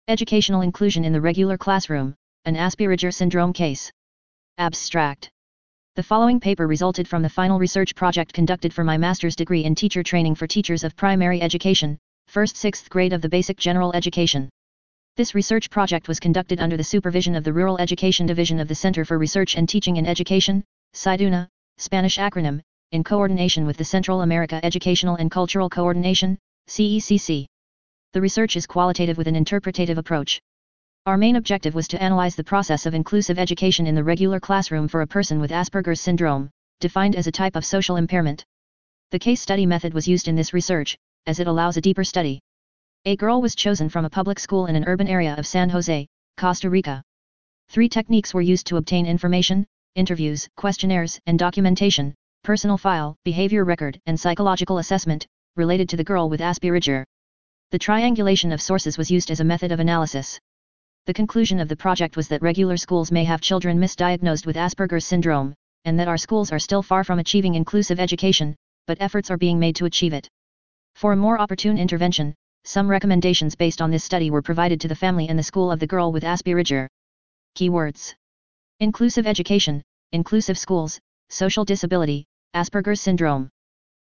Educational inclusion in the regular classroom, an Asperger syndrome case. Abstract. The following paper resulted from the final research project conducted for my master's degree in teacher training for teachers of primary education, 1st-6th grade of the basic general education. This research project was conducted under the supervision of the Rural Education Division of the Center for Research and Teaching in Education, SIDUNA, Spanish acronym, in coordination with the Central America Educational and Cultural Coordination, CECC. The research is qualitative with an interpretative approach. Our main objective was to analyze the process of inclusive education in the regular classroom for a person with Asperger's syndrome, defined as a type of social impairment. The case study method was used in this research, as it allows a deeper study. A girl was chosen from a public school in an urban area of San Jose, Costa Rica. 3 techniques were used to obtain information: interviews, questionnaires, and documentation, personal file, behavior record, and psychological assessment, related to the girl with Asperger. The triangulation of sources was used as a method of analysis. The conclusion of the project was that regular schools may have children misdiagnosed with Asperger's syndrome, and that our schools are still far from achieving inclusive education, but efforts are being made to achieve it. For a more opportune intervention, some recommendations based on this study were provided to the family and the school of the girl with Asperger. Keywords: inclusive education, inclusive schools, social disability, Asperger's syndrome.